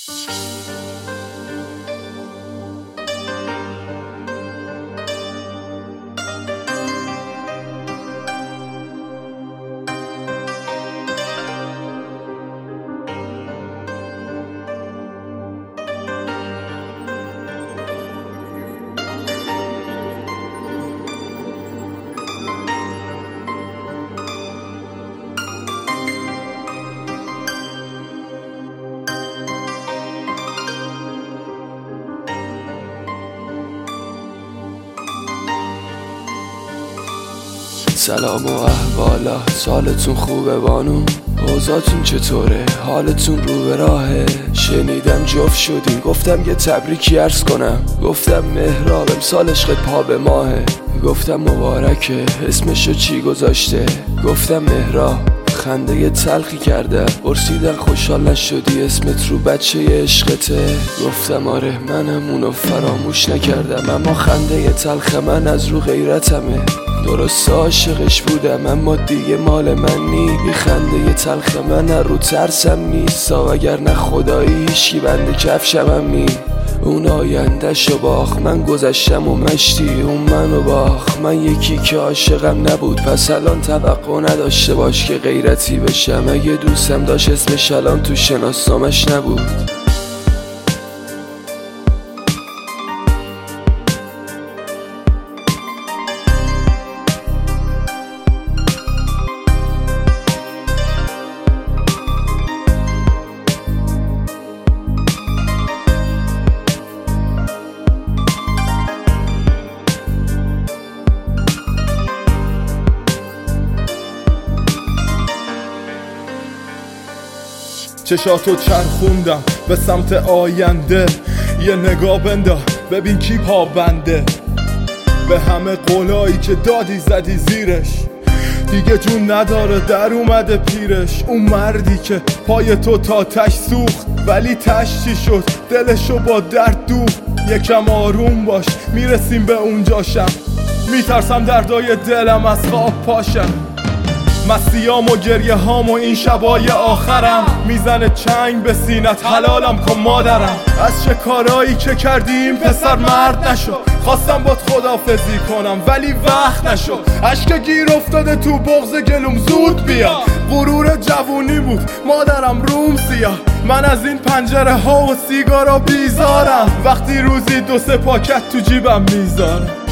سلام و احوالا، سالتون خوبه بانو؟ اوضاعتون چطوره؟ حالتون رو به راهه؟ شنیدم جفت شدین، گفتم یه تبریکی عرض کنم. گفتم مهراب امسال عشق پا به ماهه. گفتم مبارکه، اسمشو چی گذاشته؟ گفتم مهراب. خنده یه تلخی کرده، پرسیدن خوشحال نشدی اسمت رو بچه عشقته؟ گفتم آره منم اونو فراموش نکردم، اما خنده یه تلخ من از رو غیرتمه. درست عاشقش بودم اما دیگه مال من نی. بی خنده یه تلخ من رو ترسم نیست، اگر نه خدایی هیچی بنده کفشم نی. اون آینده شو باخ، من گذشتم و مشتی اون منو باخ. من یکی که عاشقم نبود، پس الان توقع نداشته باش که غیرتی بشم. اگه دوستم داشت اسمش الان تو شناسنامش نبود. چشاتو چرخوندم به سمت آینده، یه نگاه بندا ببین کی پابنده. به همه قولایی که دادی زدی زیرش، دیگه جون نداره در اومده پیرش. اون مردی که پای تو تا تش سوخت، ولی تش چی شد؟ دلشو با درد دوخت. یکم آروم باش میرسیم به اونجاشم، میترسم دردای دلم از خواب پاشم. مسیام و گریه هام و این شبای آخرم، میزنه چنگ به سینت حلالم کن مادرم. از چه کارایی که کردیم پسر مرد نشو، خواستم بات خدافزی کنم ولی وقت نشو. عشق گیر افتاده تو بغض گلوم زود بیا، غرور جوونی بود مادرم روم سیاه. من از این پنجره ها و سیگارا بیزارم، وقتی روزی 2-3 پاکت تو جیبم میذارم.